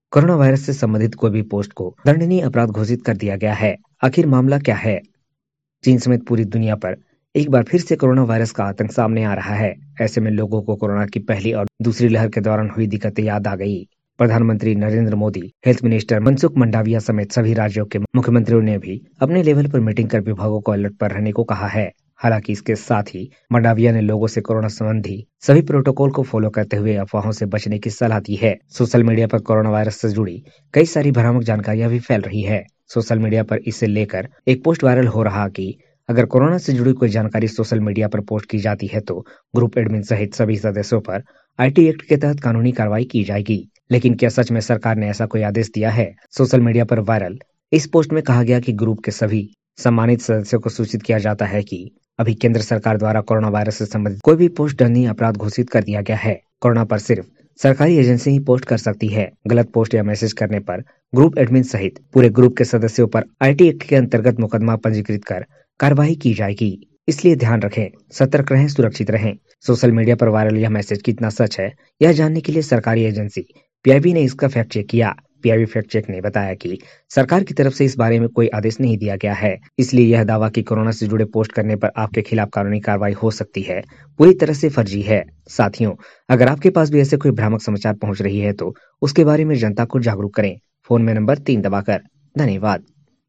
Corona virus से संबंधित कोई भी पोस्ट को दंडनीय अपराध घोषित कर दिया गया है। आखिर मामला क्या है? चीन समेत पूरी दुनिया पर एक बार फिर से कोरोना वायरस का आतंक सामने आ रहा है। ऐसे में लोगों को कोरोना की पहली और दूसरी लहर के दौरान हुई दिक्कतें याद आ गई। प्रधानमंत्री नरेंद्र मोदी, हेल्थ मिनिस्टर मनसुख मंडाविया समेत सभी राज्यों के मुख्यमंत्रियों ने भी अपने लेवल पर मीटिंग कर विभागों को अलर्ट पर रहने को कहा है। हालांकि इसके साथ ही मंडाविया ने लोगों से कोरोना संबंधी सभी प्रोटोकॉल को फॉलो करते हुए अफवाहों से बचने की सलाह दी है। सोशल मीडिया पर कोरोना वायरस से जुड़ी कई सारी भ्रामक जानकारियां भी फैल रही है। सोशल मीडिया पर इसे लेकर एक पोस्ट वायरल हो रहा कि अगर कोरोना से जुड़ी कोई जानकारी सोशल मीडिया पर पोस्ट की जाती है तो ग्रुप एडमिन सहित सभी सदस्यों पर आईटी एक्ट के तहत कानूनी कार्रवाई की जाएगी। लेकिन क्या सच में सरकार ने ऐसा कोई आदेश दिया है? सोशल मीडिया पर वायरल इस पोस्ट में कहा गया कि ग्रुप के सभी सम्मानित सदस्यों को सूचित किया जाता है कि अभी केंद्र सरकार द्वारा कोरोना वायरस से संबंधित कोई भी पोस्ट दंडनीय अपराध घोषित कर दिया गया है। कोरोना पर सिर्फ सरकारी एजेंसी ही पोस्ट कर सकती है। गलत पोस्ट या मैसेज करने पर ग्रुप एडमिन सहित पूरे ग्रुप के सदस्यों पर आईटी एक्ट के अंतर्गत मुकदमा पंजीकृत कर कार्रवाई की जाएगी। इसलिए ध्यान रखें, सतर्क रहें, सुरक्षित रहें। सोशल मीडिया पर वायरल यह मैसेज कितना सच है, यह जानने के लिए सरकारी एजेंसी पीआईबी ने इसका फैक्ट चेक किया। पीआईबी फैक्ट चेक ने बताया कि सरकार की तरफ से इस बारे में कोई आदेश नहीं दिया गया है। इसलिए यह दावा कि कोरोना से जुड़े पोस्ट करने पर आपके खिलाफ कानूनी कार्रवाई हो सकती है, पूरी तरह से फर्जी है। साथियों, अगर आपके पास भी ऐसे कोई भ्रामक समाचार पहुंच रही है तो उसके बारे में जनता को जागरूक करें। फोन में नंबर 3 दबाकर। धन्यवाद।